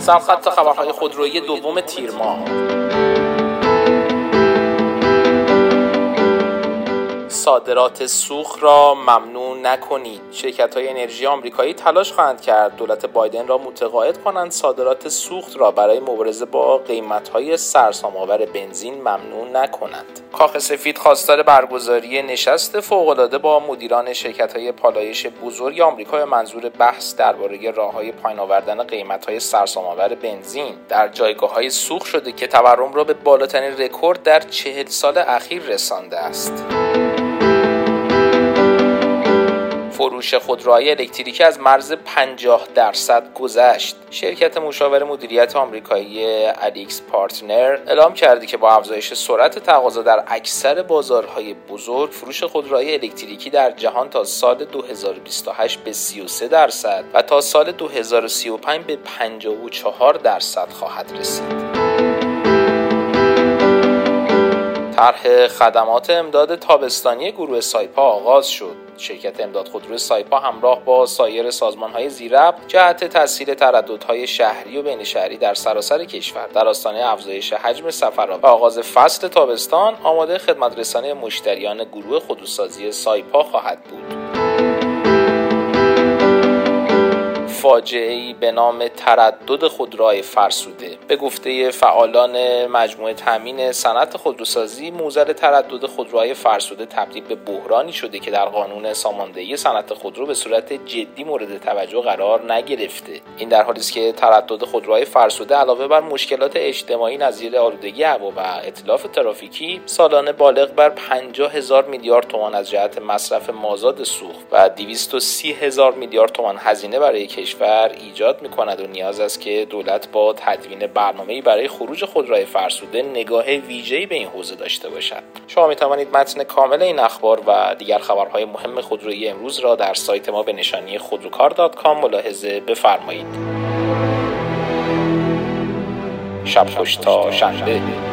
سرخط خبرهای خودرویی دوم تیر ماه. صادرات سوخت را ممنوع نکنید. شرکت‌های انرژی آمریکایی تلاش خواهند کرد دولت بایدن را متقاعد کنند صادرات سوخت را برای مبارزه با قیمت‌های سرسام‌آور بنزین ممنوع نکنند. کاخ سفید خواستار برگزاری نشست فوق‌العاده با مدیران شرکت‌های پالایش بزرگ آمریکا به منظور بحث درباره راه‌های پایین آوردن قیمت‌های سرسام‌آور بنزین در جایگاه‌های سوخت شده که تورم را به بالاترین رکورد در 40 سال اخیر رسانده است. فروش خودروهای الکتریکی از مرز 50% گذشت. شرکت مشاور مدیریت آمریکایی الیکس پارتنر اعلام کرده که با افزایش سرعت تقاضا در اکثر بازارهای بزرگ، فروش خودروهای الکتریکی در جهان تا سال 2028 به 33% و تا سال 2035 به 54% خواهد رسید. طرح خدمات امداد تابستانی گروه سایپا آغاز شد. شرکت امداد خودرو سایپا همراه با سایر سازمان‌های ذی‌ربط جهت تسهیل ترددهای شهری و بین شهری در سراسر کشور در آستانه افزایش حجم سفرها و آغاز فصل تابستان آماده خدمت‌رسانی مشتریان گروه خودروسازی سایپا خواهد بود. فاجعه‌ای به نام تردد خودروهای فرسوده. به گفته فعالان مجموعه تامین صنعت خودروسازی، موزل تردد خودروهای فرسوده تبدیل به بحرانی شده که در قانون ساماندهی صنعت خودرو به صورت جدی مورد توجه قرار نگرفته. این در حالی است که تردد خودروهای فرسوده علاوه بر مشکلات اجتماعی نظیر آلودگی هوا و اتلاف ترافیکی، سالانه بالغ بر 50,000 میلیارد تومان از جهت مصرف مازاد سوخت و 230,000 میلیارد تومان هزینه برای کشور ایجاد می‌کند و نیاز است که دولت با تدوین برنامه‌ای برای خروج خودروهای فرسوده نگاه ویژه‌ای به این حوزه داشته باشد. شما می‌توانید متن کامل این اخبار و دیگر خبرهای مهم خودرویی امروز را در سایت ما به نشانی خودروکار.com ملاحظه بفرمایید. شب خوش تا شنبه.